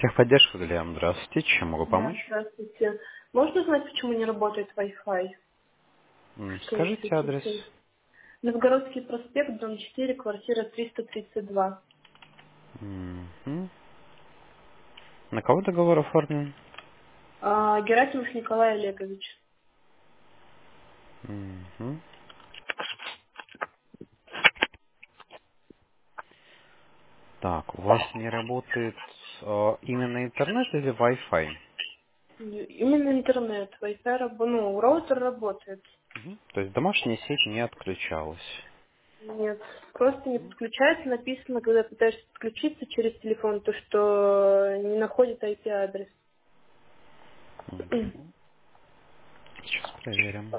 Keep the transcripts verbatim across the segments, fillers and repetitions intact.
Техподдержка, Ильям, здравствуйте. Чем могу Да, помочь? здравствуйте. Можно узнать, почему не работает Wi-Fi? М, Что у вас Скажите адрес. случилось? Новгородский проспект, дом четыре, квартира триста тридцать два. Мгм. На кого договор оформлен? А, Герасимов Николай Олегович. Мгм. Так, у вас не работает э, именно интернет или Wi-Fi? Именно интернет. Wi-Fi, раб- ну, роутер работает. Мгм. То есть домашняя сеть не отключалась. Нет, просто не подключается. Написано, когда пытаешься подключиться через телефон, то что не находит ай пи-адрес. Мгм. Сейчас проверим.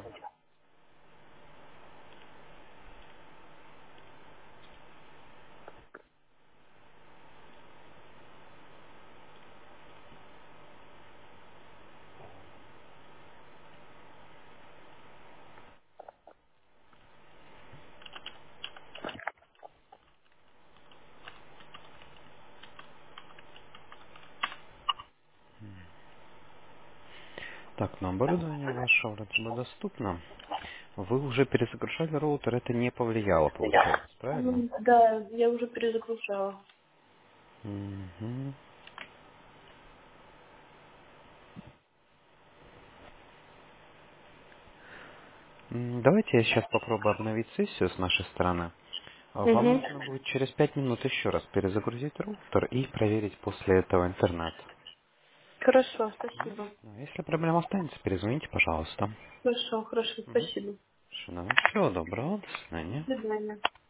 Так, на оборудование ваше вроде бы доступно. Вы уже перезагружали роутер, это не повлияло, получается, правильно? Ну, да, я уже перезагружала. Мгм. М, Давайте я сейчас попробую обновить сессию с нашей стороны. А Вам Угу. нужно будет через пять минут еще раз перезагрузить роутер и проверить после этого интернет. Хорошо, спасибо. Ну, Если проблема останется, перезвоните, пожалуйста. Хорошо, хорошо, Мгм. спасибо. Всего доброго, до свидания. До свидания.